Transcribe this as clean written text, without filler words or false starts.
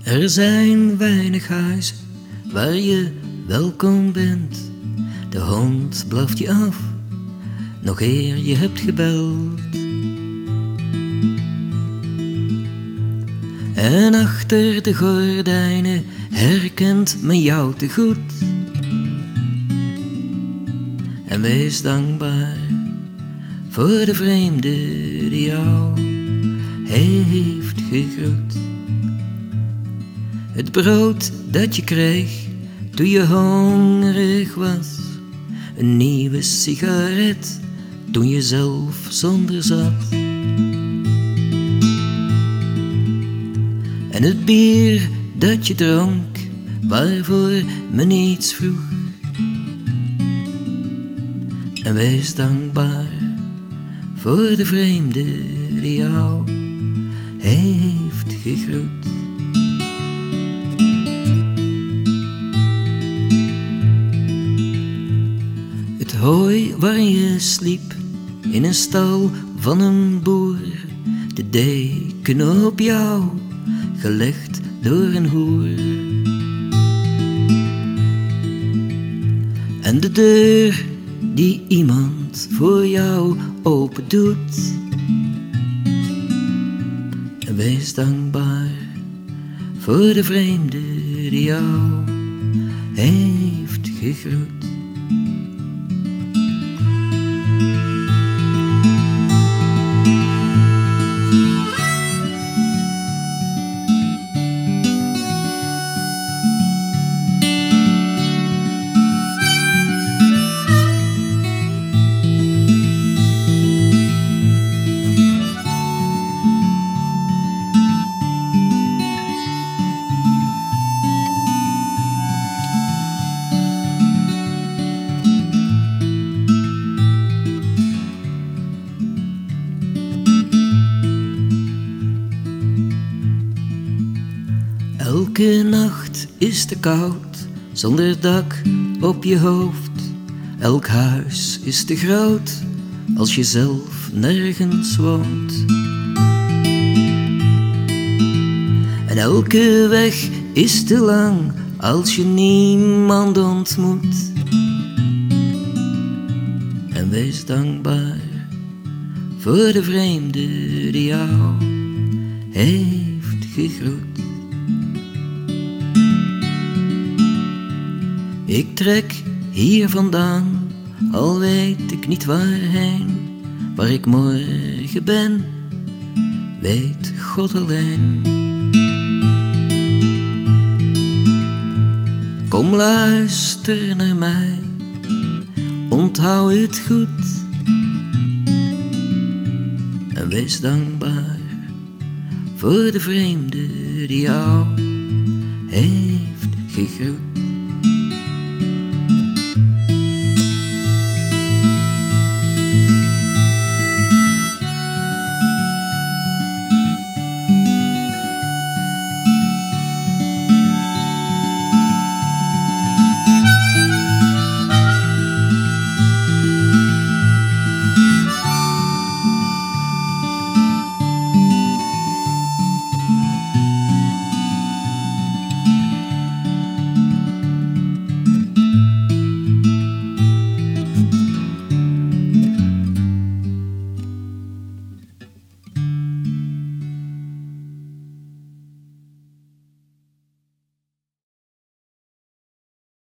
Er zijn weinig huizen waar je welkom bent. De hond blaft je af, nog eer je hebt gebeld. En achter de gordijnen herkent men jou te goed. En wees dankbaar voor de vreemde die jou heeft gegroet. Het brood dat je kreeg toen je hongerig was, een nieuwe sigaret toen je zelf zonder zat. En het bier dat je dronk, waarvoor men niets vroeg. En wees dankbaar voor de vreemde die jou heeft gegroet. Het hooi waar je sliep in een stal van een boer, de deken op jou gelegd door een hoer. En de deur die iemand voor jou open doet. En wees dankbaar voor de vreemde die jou heeft gegroet. Elke nacht is te koud, zonder dak op je hoofd. Elk huis is te groot, als je zelf nergens woont. En elke weg is te lang, als je niemand ontmoet. En wees dankbaar voor de vreemde die jou heeft gegroet. Ik trek hier vandaan, al weet ik niet waarheen. Waar ik morgen ben, weet God alleen. Kom luister naar mij, onthoud het goed. En wees dankbaar voor de vreemde die jou heeft gegroet.